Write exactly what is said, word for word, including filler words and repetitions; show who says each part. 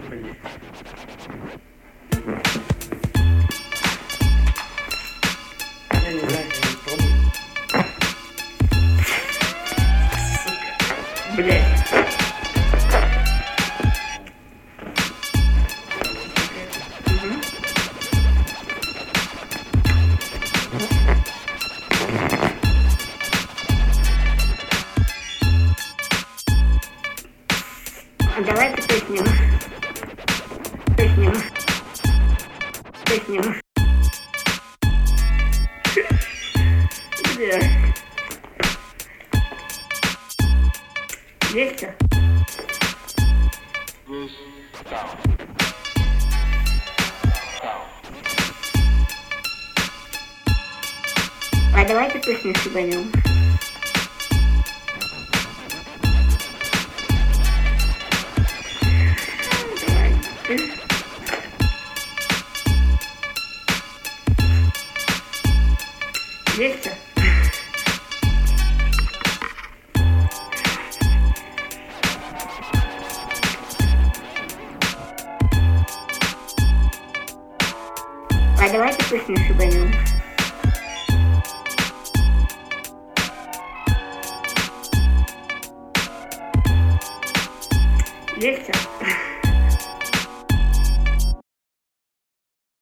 Speaker 1: Блин. Я не знаю, я не помню. Сука. Блять.
Speaker 2: Давайте песню. Песню. Песню. Бля. Есть что? А давайте песню шибанем. Есть что? А давайте песню шибанем. Есть что?